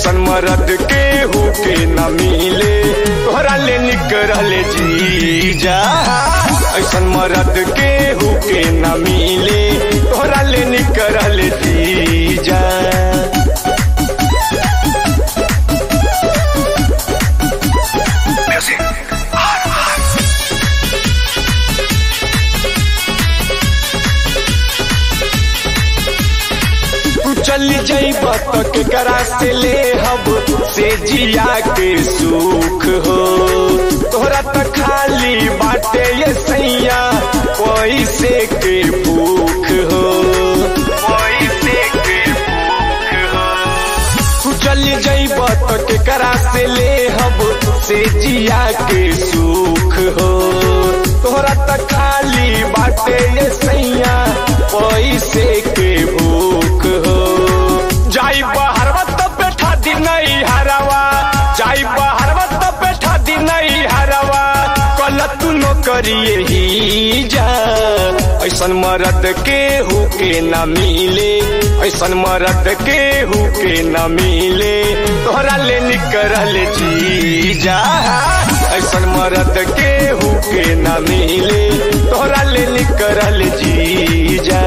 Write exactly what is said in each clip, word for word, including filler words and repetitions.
ऐसन मरद के हु के न मिले तोहरा ले निकरल जीजा। ऐसन मरद के हु के न मिले तोहरा ले निकरल जीजा। चली जाइबा तो केकरा से ले हब से जिया के सुख हो। तोहरा तो खाली बाटे ये सैया पैसे के भूख हो, पैसे के भूख हो। तू चली जाइबा तो केकरा से ले हब से जिया के सुख हो। तोहरा तो खाली बाटे ये सैया पैसे के भूख हो। जाई बहरवा तो बैठा दी नहीं हरवा, जाई बहरवा तो बैठा दी नहीं हरवा। कल तू नो करिए ही जा। ऐसन मरद के हु के न मिले, ऐसन मरद के हु के न मिले तोहरा ले निकरल जीजा। ऐसन मरद के हु के न मिले तोहरा ले निकरल जीजा।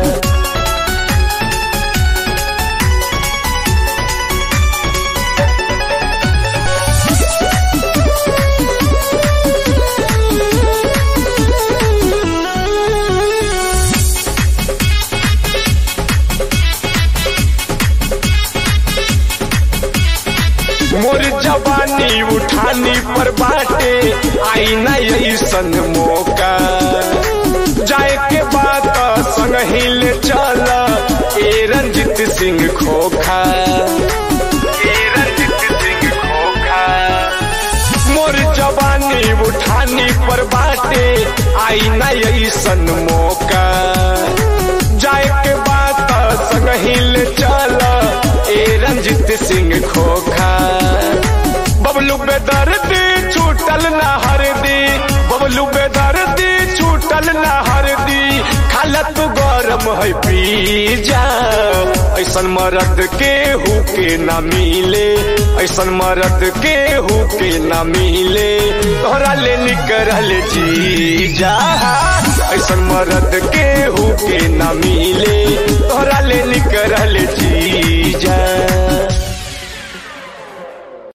मोर जवानी उठानी पर बाटे आई न ऐसन मौका। जाए के बाद संग हिल चल ए रंजित सिंह खोखा, ए रंजित सिंह खोखा। मोर जवानी उठानी पर बाटे आई न ऐसन मौका। जाए के बाद संग हिल चल ए रंजित सिंह खोखा। बबलू बेदर्दी छूटल न हरदी, बबलू बेदर्दी छूटल न हरदी। खालत गरम है पी जा। ऐसन मरद के हु के न मिले, ऐसन मरद के हु के न मिले तोहरा ले निकरल जीजा। ऐसन मरद के हु के न मिले तोहरा ले निकरल जीजा।